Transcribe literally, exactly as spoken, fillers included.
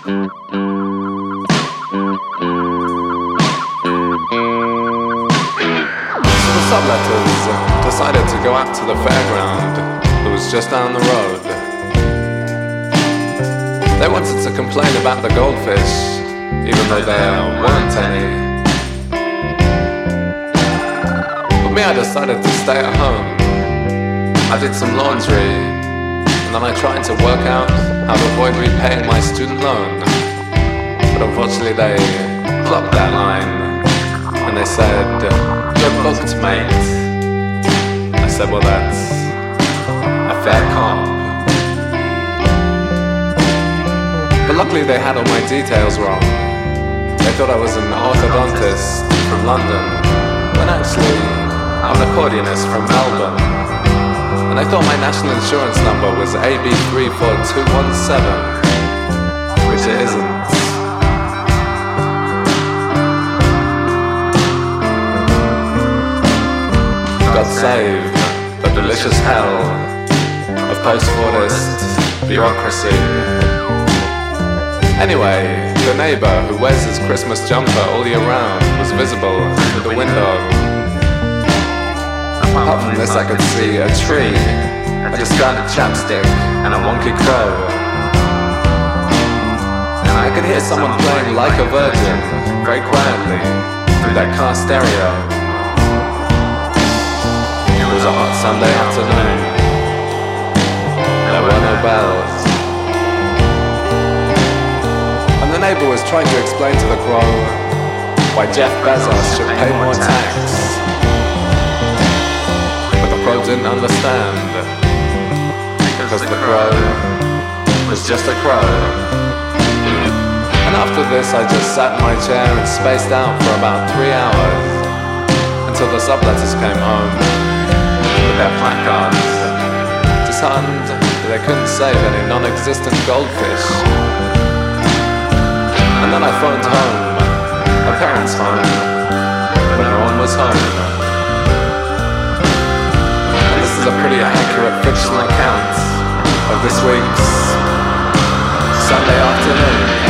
Subletters decided to go out to the fairground that was just down the road. They wanted to complain about the goldfish, even though there weren't any. But me, I decided to stay at home. I did some laundry, and then I tried to work out how to avoid repaying my student loan. But unfortunately they clocked that line, and they said, "You're booked, mate." I said, "Well, that's a fair comp." But luckily they had all my details wrong. They thought I was an orthodontist from London, when actually I'm an accordionist from Melbourne. And they thought my national insurance number was A B three four two one seven, which it isn't. God save the delicious hell of post-Fordist bureaucracy. Anyway, the neighbour who wears his Christmas jumper all year round was visible through the window. Apart from this, I could see a tree, a discarded chapstick, and a wonky crow. And I could hear someone playing Like a Virgin very quietly through that car stereo. It was a hot Sunday afternoon. There were no bells. And the neighbour was trying to explain to the crow why Jeff Bezos should pay more tax. But the crow didn't understand, because the crow was just a crow. And after this I just sat in my chair and spaced out for about three hours, until the subletters came home with their placards, disheartened that they couldn't save any non-existent goldfish. And then I phoned home, my parents' home, but no one was home. And this is a pretty accurate fictional account of this week's Sunday afternoon.